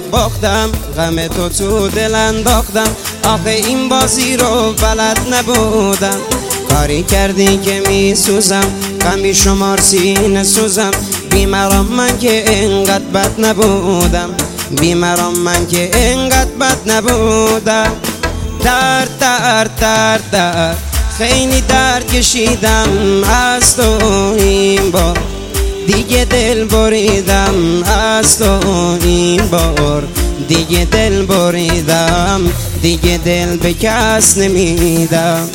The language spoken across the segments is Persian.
باختم، غم تو دل انداختم. آخه این بازی رو بلد نبودم. کاری کردی که می سوزم، غم بی شمار سینه سوزم. بیمارم من که اینقدر بد نبودم، بیمارم من که اینقدر بد نبودم. درد درد درد درد خیلی درد کشیدم از تو این بار، دیگه دل بریدم از تو این بار، دیگه دل بریدم، دیگه دل به کس نمیدم.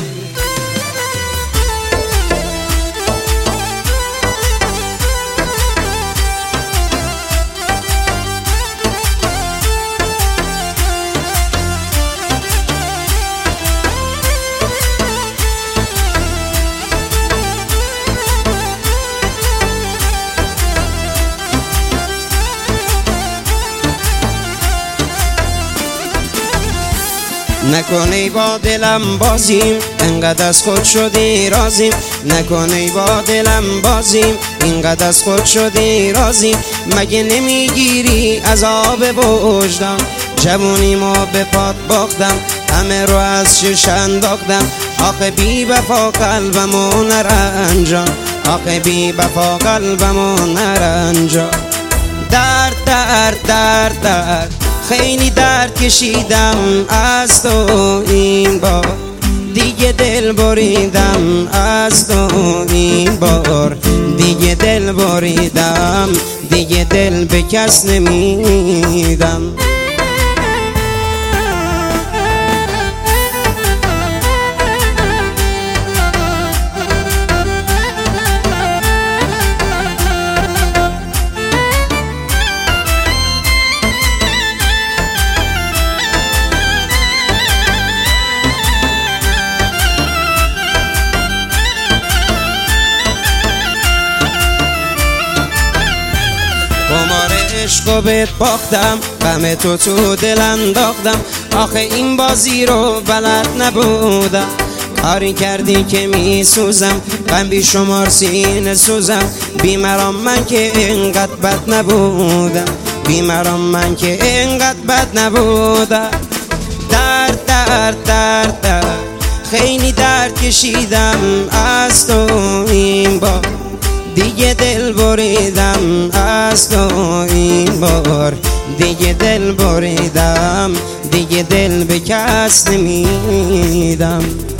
نکنی با دلم بازیم، انقدر از خود شدی رازیم. نکنی با دلم بازیم، اینقدر از خود شدی رازیم. مگه نمیگیری عذاب وجدان؟ جوونی ما به پات باختم، همه رو از شش انداختم. آخه بی وفا قلبمو نرنجان، آخه بی وفا قلبمو نرنجان. درد درد درد درد خیلی درد کشیدم از تو این بار، دیگه دل بریدم از تو این بار، دیگه دل بریدم، دیگه دل به کس نمیدم. قمار عشق بهت باختم، غم تو دل انداختم. آخه این بازی رو بلد نبودم. کاری کردی که می سوزم، غم بی شمار سینه سوزم. بیمارم من که اینقدر بد نبودم، بیمارم من که اینقدر بد نبودم. درد درد درد درد خیلی درد کشیدم از تو این بار، دیگه دل بریدم از تو این بار، دیگه دل بریدم، دیگه دل به کس نمیدم.